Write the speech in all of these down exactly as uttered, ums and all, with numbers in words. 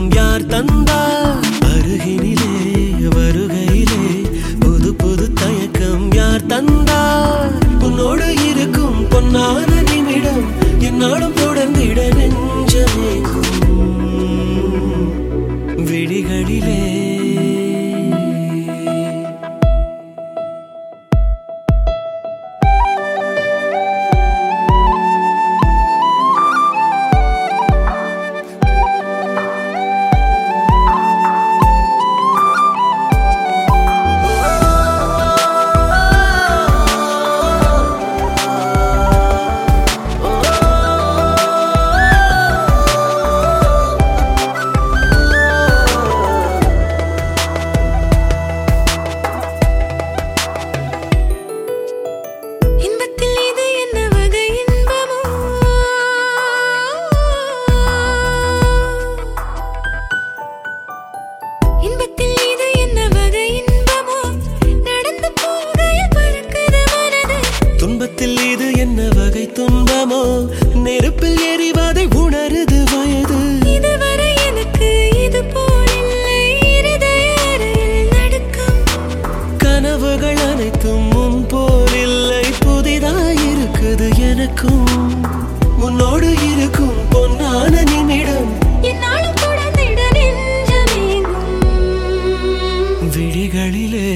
யார் தந்தார் அருகினிலே வருகையிலே புது புது தயக்கம் யார் தந்தார் உன்னோடு இருக்கும் பொன்னான நிமிடம் என்னாலும் தொடர்ந்திட நெஞ்சமேங்கும் விழிகளிலே துன்பத்தில் இது என்ன வகை துன்பமோ நெருப்பில் எரிவதை உணருது வயது இதுவரை எனக்கு இது போலில்லை இருதய அறையில் நடுக்கம் கனவுகள் அனைத்தும் முன் போலில்லை புதிதாயிருக்குது எனக்கும் உன்னோடு இருக்கும் பொன்னான நிமிடம் என்னாலும் தொடர்ந்திட நெஞ்சமேங்கும் விழிகளிலே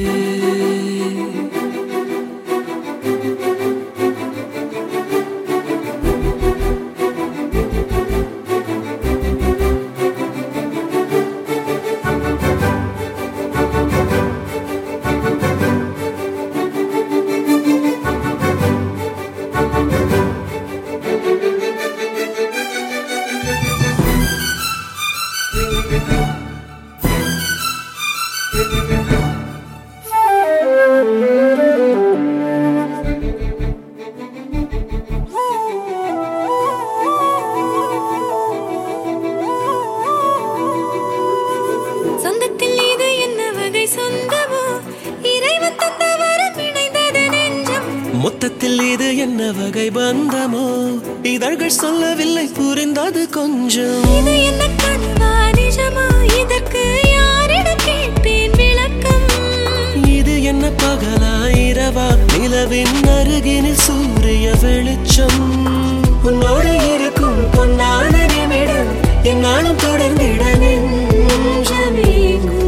சொந்தத்தில் இது என்ன வகை சொந்தமோ இறைவன் தந்த வரம் இணைந்தது நெஞ்சம் மொத்தத்தில் இது என்ன வகை பந்தமோ இதழ்கள் சொல்லவில்லை புரிந்தது கொஞ்சம் இது என்ன கனவா நிஜமா இதற்கு யாரிடம் கேட்பேன் விளக்கம் இது என்ன பகலா இரவா நிலவின் அருகினில் சூரிய வெளிச்சம் உன்னோடு இருக்கும் பொன்னான நிமிடம் என்னாலும் தொடர்ந்திட நெஞ்சமேங்கும்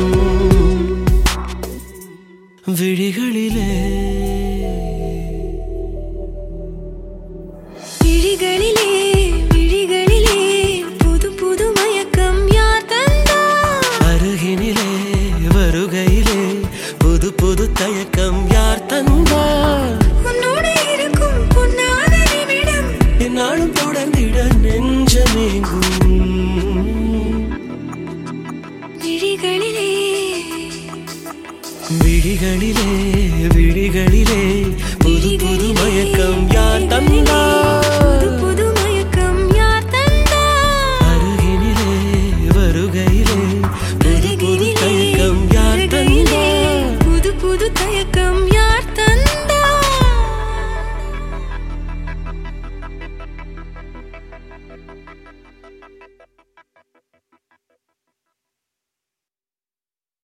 விழிகளிலே விழிகளிலே விழிகளிலே புது புது மயக்கம் யார் தந்தார் அருகினிலே வருகையிலே புது புது தயக்கம் யார் தந்தார் உன்னோடு இருக்கும் பொன்னான நிமிடம் என்னாலும் தொடர்ந்திட நெஞ்சமேங்கும் விழிகளிலே விழிகளிலே விழிகளிலே புது புது மயக்கம் யார் தந்தார்